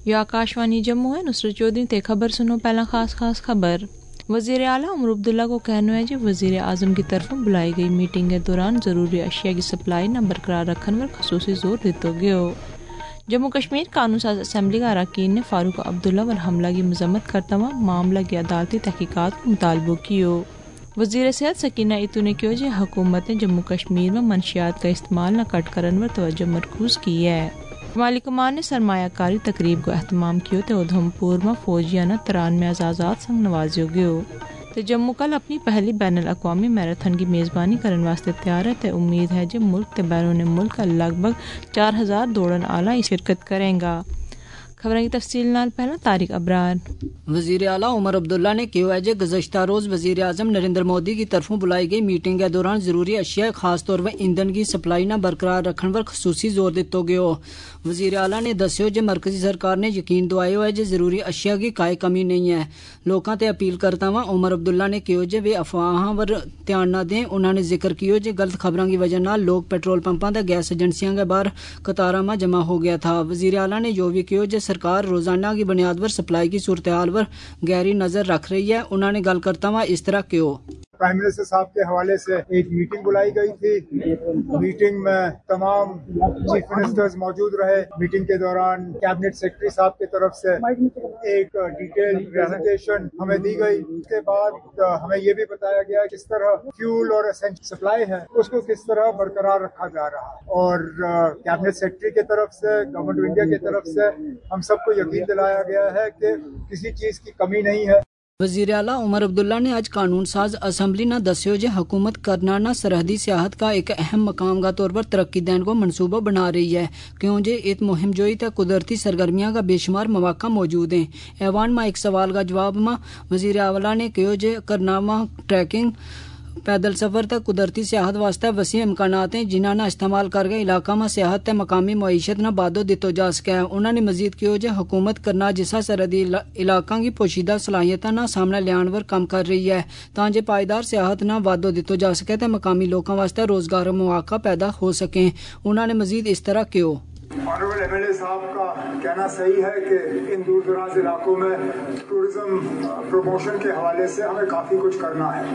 یا آکاشوانی جموں ہے نصرت چودھری تے خبر سنو پہلا خاص خبر۔ وزیر اعلیٰ عمر عبداللہ کو کہنا ہے وزیر اعظم کی طرف بلائی گئی میٹنگ کے دوران ضروری اشیاء کی سپلائی نہ برقرار رکھنے پر خصوصی زور دیتا گیا۔ جموں کشمیر قانون ساز اسمبلی کا اراکین نے فاروق عبداللہ پر حملہ کی مذمت کرتا ہوا معاملہ کی عدالتی تحقیقات کو مطالبہ کیا۔ وزیر صحت سکینہ اتو نے کہا حکومت نے جموں کشمیر میں منشیات کا استعمال نہ کٹ کرنے پر توجہ مرکوز کی ہے۔ شمالی کمان نے سرمایہ کاری تقریب کو اہتمام کیا تو ادھمپور میں فوجیانہ 93 اعزازات سنگ نوازیو گیو تو جموں کل اپنی پہلی بین الاقوامی میراتھن کی میزبانی کرنے واسطے تیار ہے تو امید ہے ملک تے بیرون ملک کا لگ بھگ 4000 دوڑن آلہ شرکت کریں گا۔ خبریں کی تفصیل نال پہلا طارق ابرار۔ وزیر اعلیٰ عمر عبداللہ نے کہا ہے گزشتہ روز وزیر اعظم نریندر مودی کی طرفوں بلائی گئی میٹنگ کے دوران ضروری اشیاء خاص طور پر ایندھن کی سپلائی نہ برقرار رکھنے پر خصوصی زور دیتا گیا۔ وزیر اعلیٰ نے دسیا مرکزی سرکار نے یقین دوایا ہے ضروری اشیاء کی کوئی کمی نہیں ہے۔ لوگوں تے اپیل کرتا ہوا عمر عبداللہ نے کہا وہ افواہاں پر دھیان نہ دیں۔ انہوں نے ذکر کیا غلط خبروں کی وجہ نال لوگ پیٹرول پمپاں تے گیس ایجنسیاں کے باہر قطاروں میں جمع ہو گیا تھا۔ وزیر اعلیٰ نے یہ بھی کہا سرکار روزانہ کی بنیاد پر سپلائی کی صورتحال پر گہری نظر رکھ رہی ہے۔ انہوں نے گل کرتا ہوا اس طرح کیوں پرائم منسٹر صاحب کے حوالے سے ایک میٹنگ بلائی گئی تھی۔ میٹنگ میں تمام چیف منسٹرز موجود رہے۔ میٹنگ کے دوران کیبنٹ سیکرٹری صاحب کی طرف سے ایک ڈیٹیل پریزنٹیشن ہمیں دی گئی۔ اس کے بعد ہمیں یہ بھی بتایا گیا کس طرح فیول اور اسینشل سپلائی ہے اس کو کس طرح برقرار رکھا جا رہا ہے، اور کیبنٹ سیکرٹری کی طرف سے گورنمنٹ آف انڈیا کی طرف سے ہم سب کو یقین دلایا گیا ہے کہ کسی چیز کی کمی نہیں ہے۔ وزیر اعلیٰ عمر عبداللہ نے آج قانون ساز اسمبلی نہ دسیو حکومت کرنانا سرحدی سیاحت کا ایک اہم مقام کا طور پر ترقی دین کو منصوبہ بنا رہی ہے کیوں اس مہم جوئی تے قدرتی سرگرمیاں کا بے شمار مواقع موجود ہیں۔ ایوان میں ایک سوال کا جواب میں وزیر اعلیٰ نے کہا کرناوا ٹریکنگ پیدل سفر تے قدرتی سیاحت واسطے وسیع امکانات ہیں جنہاں نہ استعمال کر کے علاقہ میں سیاحت تے مقامی معیشت نہ بادو دیتو جا سکے۔ انہوں نے مزید کہا حکومت کرنا جسا سرحدی علاقوں کی پوشیدہ صلاحیتاں نہ سامنے لیان پر کام کر رہی ہے تاکہ پائیدار سیاحت نہ بادو دیتو جا سکے تے مقامی لوگوں واسطے روزگار مواقع پیدا ہو سکیں۔ انہوں نے مزید اس طرح کہا آنریبل ایم ایل اے صاحب کا کہنا صحیح ہے کہ ان دور دراز علاقوں میں ٹورزم پروموشن کے حوالے سے ہمیں کافی کچھ کرنا ہے۔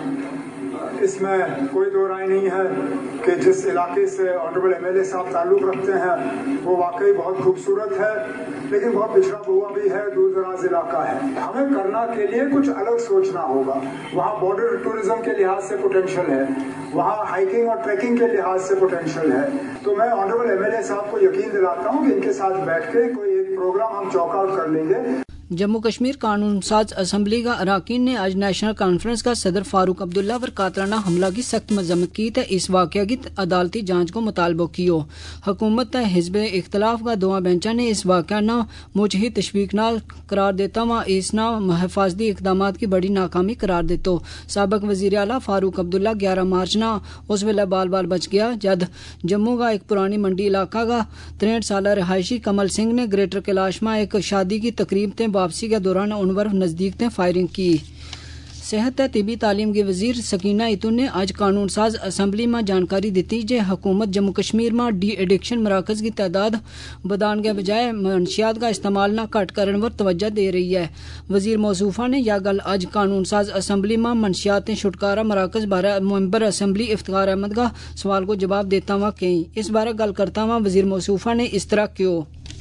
اس میں کوئی دو رائے نہیں ہے کہ جس علاقے سے آنریبل ایم ایل اے صاحب تعلق رکھتے ہیں وہ واقعی بہت خوبصورت ہے لیکن بہت پچھڑا ہوا بھی ہے، دور دراز علاقہ ہے۔ ہمیں کرنا کے لیے کچھ الگ سوچنا ہوگا۔ وہاں بارڈر ٹورزم کے لحاظ سے پوٹینشیل ہے، وہاں ہائیکنگ اور ٹریکنگ کے لحاظ سے پوٹینشیل ہے۔ تو میں آنریبل ایم ایل اے صاحب کو یقین دلاتا ہوں کہ ان کے ساتھ بیٹھ کے کوئی ایک پروگرام ہم چوک آؤٹ کر لیں گے۔ جموں کشمیر قانون ساز اسمبلی کا اراکین نے آج نیشنل کانفرنس کا صدر فاروق عبداللہ پر قاتلانہ حملہ کی سخت مذمت کی تو اس واقعہ کی عدالتی جانچ کو مطالبہ کیا۔ حکومت حزب اختلاف کا دواں بینچا نے اس واقعہ نہ مجھ ہی تشویقناک قرار دیتا ہوا اس نہ حفاظتی اقدامات کی بڑی ناکامی قرار دیتا۔ سابق وزیر اعلیٰ فاروق عبداللہ 11 مارچ نہ اس ویلے بال بچ گیا جد جموں کا ایک پرانی منڈی علاقہ کا 63 سالہ رہائشی کمل سنگھ نے گریٹر کیلاش میں ایک شادی کی تقریب تے واپسی کے دوران انور نزدیک تے فائرنگ کی۔ صحت تے طبی تعلیم کی وزیر سکینہ اتو نے آج قانون ساز اسمبلی میں جانکاری دیتی حکومت جموں کشمیر میں ڈی ایڈکشن مراکز کی تعداد بدان کے بجائے منشیات کا استعمال نہ کٹ کرنے پر توجہ دے رہی ہے۔ وزیر موصوفہ نے یہ گل آج قانون ساز اسمبلی میں منشیات چھٹکارا مراکز بارے ممبر اسمبلی افتخار احمد کا سوال کو جواب دیتا ہوا کہیں اس بارے گل کرتا ہوا وزیر موصوفہ نے اس طرح کیوں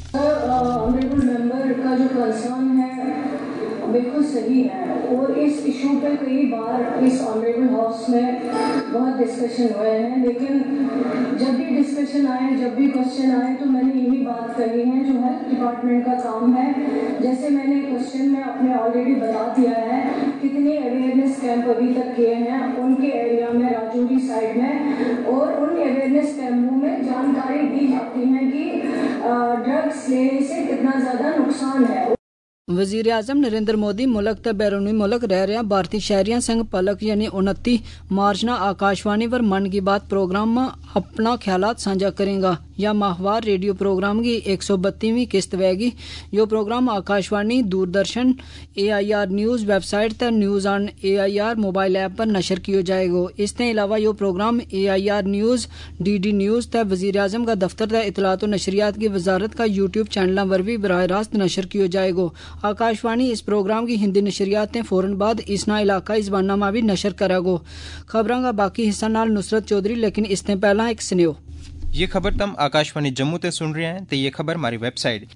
کا جو کنسرن ہے بالکل صحیح ہے اور اس ایشو پہ کئی بار اس آنریبل ہاؤس میں بہت ڈسکشن ہوئے ہیں، لیکن جب بھی ڈسکشن آئے جب بھی کوشچن آئے تو میں نے یہی بات کہی ہے جو ہیلتھ ڈپارٹمنٹ کا کام ہے۔ جیسے میں نے کوشچن میں اپنے آلریڈی بتا دیا ہے کتنے اویئرنیس کیمپ ابھی تک کیے ہیں ان کے ایریا میں راجوری سائڈ میں، اور ان اویئرنیس کیمپوں میں جانکاری دی جاتی ہے کہ ڈرگس لینے سے کتنا زیادہ نقصان ہے۔ وزیر اعظم نریندر مودی ملک تے بیرونی ملک رہ رہا بھارتی شہریاں سنگ پلک یعنی 29 مارچ نہ آکاشوانی پر من کی بات پروگرام میں اپنا خیالات سانجھا کرے گا یا ماہوار ریڈیو پروگرام کی 132ویں قسط وے گی. یہ programme Akashvani Doordarshan AIR news website تے news on AIR mobile app پر نشر کیا جائے گا. اس کے علاوہ یہ programme AIR news DD news تے وزیر اعظم کا دفتر تے اطلاعات و نشریات کی وزارت کا YouTube چینل پر بھی براہ راست نشر کیا جائے گا. آکاشوانی اس پروگرام کی ہندی نشریات فوراً بعد اسنا علاقائی زبانہ میں بھی نشر کرے گا. خبراں کا باقی حصہ نال نصرت چودھری، لیکن اس نے پہلا ایک سنیو. یہ خبر تم آکاشوانی جموں تے سن رہے ہیں تو یہ خبر ہماری ویب سائٹ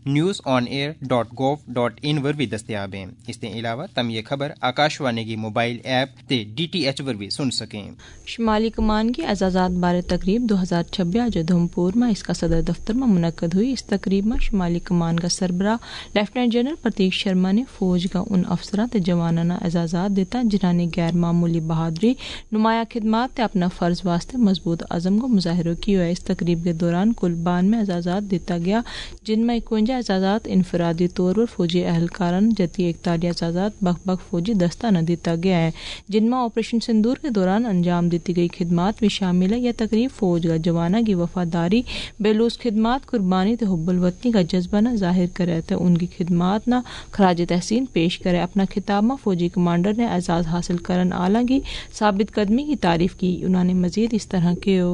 news.on-air.gov.in پر بھی دستیاب ہیں. اس کے علاوہ تم یہ خبر آکاشوانی کی موبائل ایپ تے DTH پر بھی سن سکیں. شمالی کمان کی اعزازات بارے تقریب 2026 آج ادھمپور میں اس کا صدر دفتر میں منعقد ہوئی. اس تقریب میں شمالی کمان کا سربراہ لیفٹیننٹ جنرل پرتیک شرما نے فوج کا ان افسران تے جوانانہ اعزازات دیتا جنہوں نے غیر معمولی بہادری، نمایاں خدمات تے اپنا فرض واسطے مضبوط عزم کو مظاہرہ کیا ہے. اس تقریب کے دوران کل 92 اعزازات دیتا گیا، جن میں 51 اعزازات انفرادی طور پر فوجی اہلکاران جتی 41 اعزازات بخ فوجی دستہ نہ دیتا گیا ہے، جن میں آپریشن سندور کے دوران انجام دیتی گئی خدمات بھی شامل ہے. یہ تقریب فوج کا جوانہ کی وفاداری، بے لوث خدمات، قربانی تے حب الوطنی کا جذبہ نہ ظاہر کرے تے ان کی خدمات نہ خراج تحسین پیش کرے. اپنا خطاب میں فوجی کمانڈر نے اعزاز حاصل کرن آلا کی ثابت قدمی کی تعریف کی. انہوں نے مزید اس طرح کہو: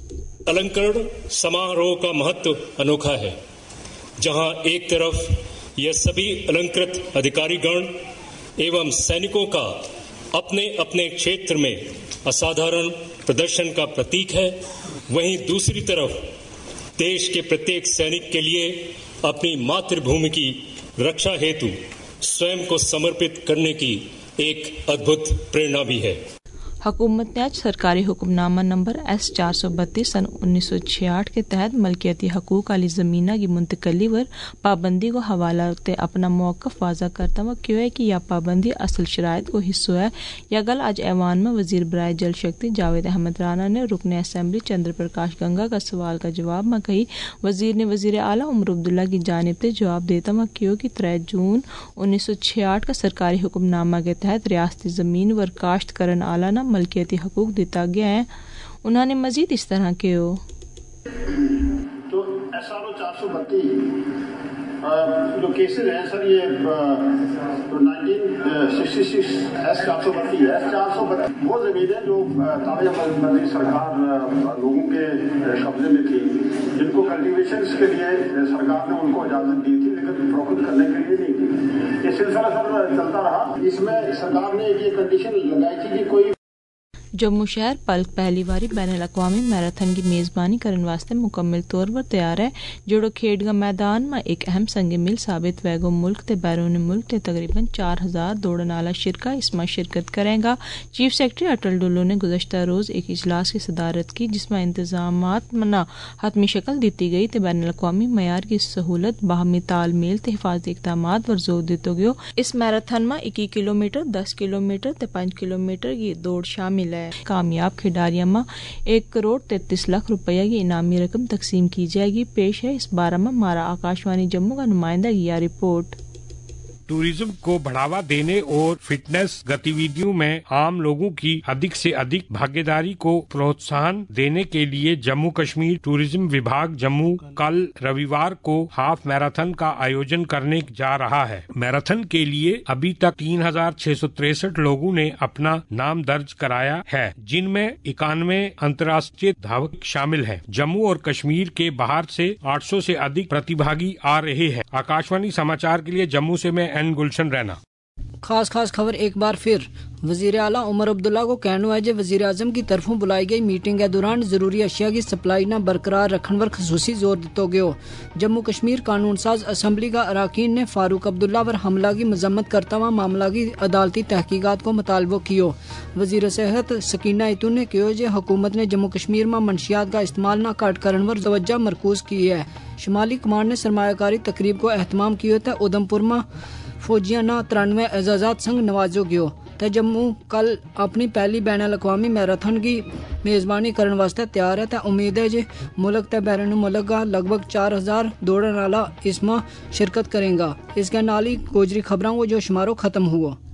अलंकरण समारोह का महत्व अनोखा है, जहां एक तरफ यह सभी अलंकृत अधिकारीगण एवं सैनिकों का अपने अपने क्षेत्र में असाधारण प्रदर्शन का प्रतीक है, वहीं दूसरी तरफ देश के प्रत्येक सैनिक के लिए अपनी मातृभूमि की रक्षा हेतु स्वयं को समर्पित करने की एक अद्भुत प्रेरणा भी है. حکومت نے آج سرکاری حکم نامہ نمبر S432 سن 1966 کے تحت ملکیتی حقوق والی زمینہ کی منتقلی پر پابندی کو حوالہ تے اپنا موقف واضح کرتا ہوا کیوں ہے کہ یہ پابندی اصل شرائط کو حصہ ہے. یا گل آج ایوان میں وزیر برائے جل شکتی جاوید احمد رانا نے رکن اسمبلی چندر پرکاش گنگا کا سوال کا جواب میں کہی. وزیر نے وزیر اعلیٰ عمر عبداللہ کی جانب سے جواب دیتا ہوا کیوں کہ 3 جون 1966 کا سرکاری حکم نامہ کے تحت ریاستی زمین پر کاشت کرن آلہ نہ ملکیتی حقوق دیتا گیا ہے. انہوں نے مزید اس طرح کے ہو تو SRO 432 جو کیسز ہیں سر، یہ 1966 S432 ہے. S432 وہ زمین ہے جو تابع مدنی سرکار لوگوں کے قبضے میں تھی، جن کو کلٹیویشنز کے لیے سرکار نے ان کو اجازت دی تھی، لیکن فروخت کرنے کے لیے نہیں. یہ سلسلہ سر چلتا رہا. اس میں سرکار نے یہ کنڈیشن لگائی تھی کہ کوئی جموں شہر پلک پہلی باری بین الاقوامی میراتھن کی میزبانی کرنے واسطے مکمل طور پر تیار ہے. جوڑو کھیڈ کا میدان میں ایک اہم سنگ میل ثابت ویگو ملک تے بیرون ملک تے تقریباً 4000 دوڑن والا شرکا اس میں شرکت کرے گا. چیف سیکرٹری اٹل ڈولو نے گزشتہ روز ایک اجلاس کی صدارت کی جس میں انتظامات میں حتمی شکل دیتی گئی تے بین الاقوامی معیار کی سہولت، باہمی تال میل تے حفاظتی اقدامات پر زور دیتا گیا. اس میراتھن میں 21 کلومیٹر، 10 کلومیٹر تے 5 کلومیٹر کی دوڑ شامل ہے. کامیاب کھلاڑیوں میں 1 کروڑ 33 لاکھ روپیہ کی انعامی رقم تقسیم کی جائے گی. پیش ہے اس بارے میں ہمارا آکاشوانی جموں کا نمائندہ کی یہ رپورٹ. ٹورزم کو بڑھاوا دینے اور فٹنس گتیویدیوں میں عام لوگوں کی ادھک سے ادھک بھاگیداری کو پروتساہن دینے کے لیے جموں کشمیر ٹورزم وبھاگ جموں کل رویوار کو ہاف میراتھن کا آیوجن کرنے جا رہا ہے. میراتھن کے لیے ابھی تک 3663 لوگوں نے اپنا نام درج کرایا ہے، جن میں 91 انترراشٹریہ دھاوک شامل ہیں. جموں اور کشمیر کے باہر سے 800 سے ادھک پرتیبھاگی آ رہے ہیں. آکاشوانی سماچار کے لیے جموں سے میں گلشن رہنا. خاص خبر ایک بار پھر. وزیر اعلیٰ عمر عبداللہ کو کہنا ہے کہ وزیر اعظم کی طرفوں بلائی گئی میٹنگ کے دوران ضروری اشیاء کی سپلائی نہ برقرار رکھنے پر خصوصی زور دیتا گیا. جموں کشمیر قانون ساز اسمبلی کا اراکین نے فاروق عبداللہ پر حملہ کی مذمت کرتا ہوا معاملہ کی عدالتی تحقیقات کو مطالبہ کیا. وزیر صحت سکینہ ایتو نے کہا کہ حکومت نے جموں کشمیر میں منشیات کا استعمال نہ کٹ کرنے پر توجہ مرکوز کی ہے. شمالی کمان نے سرمایہ کاری تقریب کو اہتمام کیا تھا. ادھمپور میں فوجیانہ 93 اعزازات سنگ نوازو گیو تے جموں کل اپنی پہلی بین الاقوامی میراتھن کی میزبانی کرنے واسطے تیار ہے تے امید ہے جی ملک تے بیرون ملک کا لگ بھگ 4000 دوڑن والا اس میں شرکت کریں گا. اس کے نال ہی گوجری خبراں وہ جو شمارو ختم ہوا.